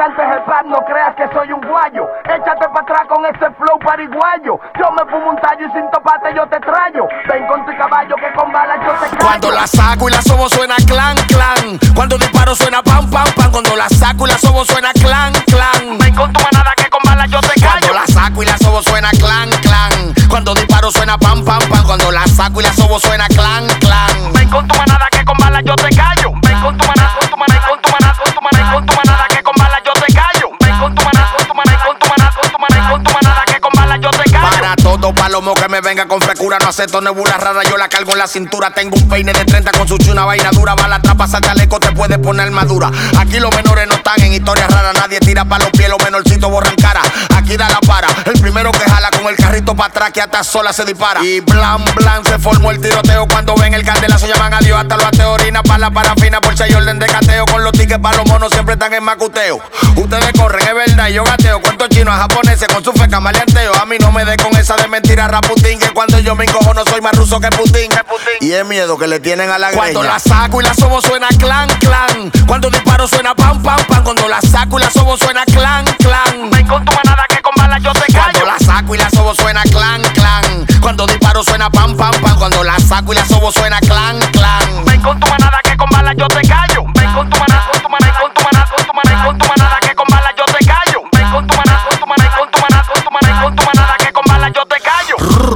cantes el pap, no creas que soy un guayo. Échate para atrás con ese flow pariguayo. Yo me fumo un tallo y sin topate yo te trayo. Ven con tu caballo que con balas yo te callo. Cuando la saco y la sobo suena clan, clan. Cuando disparo suena pam, pam, pam. Cuando la saco y la sobo suena clan, clan. Ven con tu manada que con balas yo te callo. Cuando la saco y la sobo suena clan, clan. Cuando disparo suena pam, pam, pam. Cuando la saco y la sobo suena clan, clan. Ven con tu manada que con balas yo te callo. Ven con tu manada, con tu manada, con tu manada, con tu manada, con tu manada que con balas yo te callo. Ven con tu manada, con tu manada, con tu manada, con tu manada, con tu manada que con balas yo te callo. Para todo palomo que me venga con frescura, no acepto nebulas raras, yo la cargo en la cintura. Tengo un peine de 30 con su chuna vaina dura. Va la trapa, salta chaleco, te puede poner armadura. Aquí los menores no están en historias raras. Nadie tira pa' los pies, los menorcitos borran cara. Aquí da la para, el primero que jala con el carrito para atrás que hasta sola se dispara. Y blan, blan, se formó el tiroteo. Cuando ven el candelazo llaman a Dios. Hasta los ateos orina pa' la parafina por si hay orden de cateo. Con los tickets pa' los monos siempre están en macuteo. Ustedes corren, es verdad, yo gateo. Cuántos chinos japoneses con su feca maleanteo. A mí no me dé con esa de mentira Raputín, que cuando yo me encojo no soy más ruso que Putin. Y es miedo que le tienen a la greña. Cuando la saco y la sobo suena clan, clan. Cuando disparo suena pam, pam, pam. Cuando la saco y la sobo suena clan, clan. Ven con tu manada que con balas yo te callo. Cuando la saco y la sobo suena clan, clan. Cuando disparo suena pam, pam, pam. Cuando la saco y la sobo suena clan, clan. Ven con tu manada que con balas yo te callo. Ven con tu manada, con tu manada, con tu manada, con tu manada, con tu manada que con balas yo te callo. Ven con tu manada, con tu manada, con tu manada, con tu manada, con tu manada que con balas yo te callo.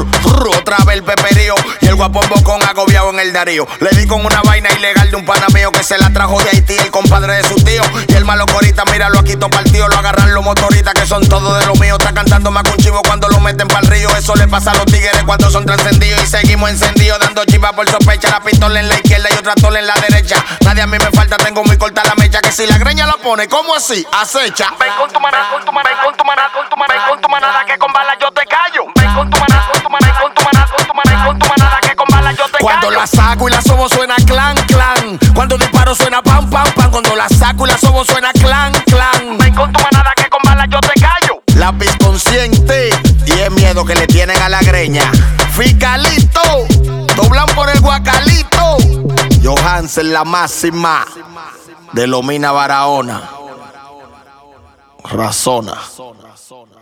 Otra vez el peperío y el guapón bocón agobiado en el Darío. Le di con una vaina ilegal de un pana mío que se la trajo de Haití, el compadre de su tío. Y el malo corita, míralo aquí todo partido. Lo agarran los motoristas que son todos de lo mío. Está cantando más que un chivo cuando lo meten pa'l río. Eso le pasa a los tigres cuando son trascendidos. Y seguimos encendidos dando chivas por sospecha. La pistola en la izquierda y otra tola en la derecha. Nadie a mí me falta, tengo muy corta la mecha. Que si la greña la pone, ¿cómo así? Acecha. Ven con tu manada, con tu manada, con tu manada, con tu manada, con tu manada que con balas yo te callo. Ven con tu manada, con tu manada, con tu manada, con tu manada, con tu manada que con balas yo te callo. Cuando la saco y la sobo suena clan, clan. Cuando disparo suena pam, pam, pam. Cuando la saco y la sobo suena clan, clan. Ven con tu manada que con balas yo te callo. Lápiz consciente y es miedo que le tienen a la greña. Fiscalito, doblan por el guacalito. Johansen la máxima de Lomina Barahona. Razona.